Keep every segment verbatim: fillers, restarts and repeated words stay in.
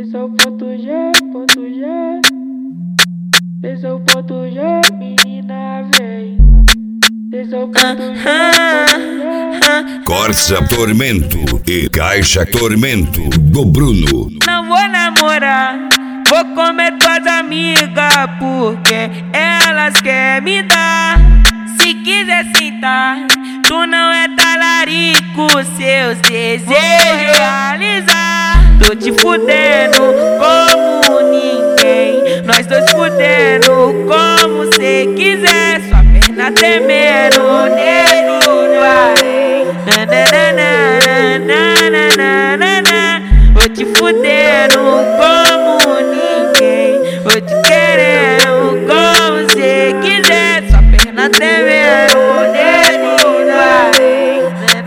Esse é o ponto G, ponto G. Esse é o ponto G, menina vem. Esse é o ponto G, ponto G. Corsa Tormento e Caixa Tormento do Bruno. Não vou namorar, vou comer tuas amigas, porque elas querem me dar. Se quiser sentar, tu não é talarico, seus desejos realizar. Tô te fudendo como ninguém, nós dois fudendo como cê quiser. Sua perna tremendo, nego no arém. Nananana, vou te fudendo como ninguém, vou te querendo como cê quiser. Sua perna tremendo, nego no arém.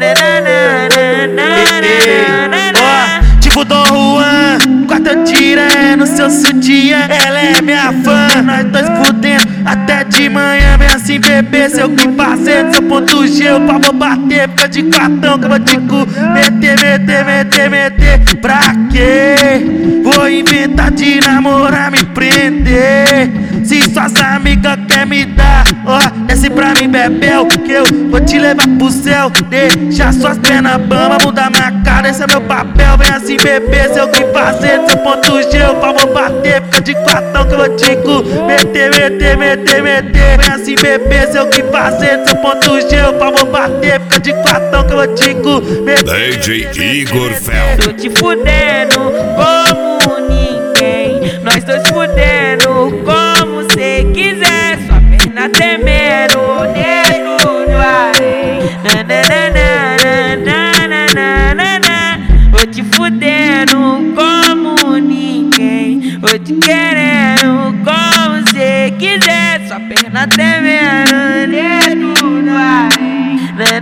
Tipo Dom Juan, quarta tira no seu sutiã. Ela é minha fã, nós dois fudendo até de manhã. Vem assim bebê, seu que fazer seu ponto G, eu pra vou bater. Fica de cartão que eu vou te cu meter, meter, meter, meter. Pra quê? Vou inventar de namorar, me prender. Se suas amigas quer me dar, ó, desce pra mim, bebel, que eu vou te levar pro céu. Deixa suas pernas bambas, mudar minha cara, esse é meu papel. Vem assim bebê, seu que fazer seu ponto G, eu pra vou bater. Fica de quartão que eu vou te cu meter, meter, meter, meter. Vem assim bebê, seu que fazer seu ponto G, eu pra vou bater. Fica de quartão que eu vou te cu meter. D J Igor Fel. Tô te fudendo como ninguém, nós dois fudendo como cê quiser. Sua perna tremendo, nego no arém. Nananana, vou te fudendo como ninguém, vou te querendo como cê quiser. Sua perna tremendo, nego no arém.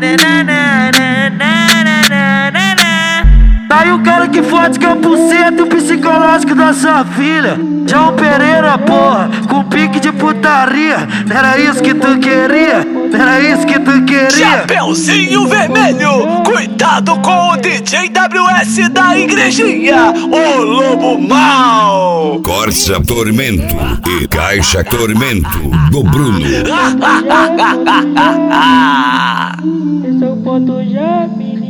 Tá aí o cara que fode que é o buceta, o psicológico da sua filha. João Pereira, porra, com pique de putaria. Não era isso que tu queria? Não era isso que tu queria? Chapeuzinho vermelho, cuidado com o D J W S da igrejinha, o lobo mau. Corsa Tormento e Caixa Tormento do Bruno. Esse é o ponto G, menina.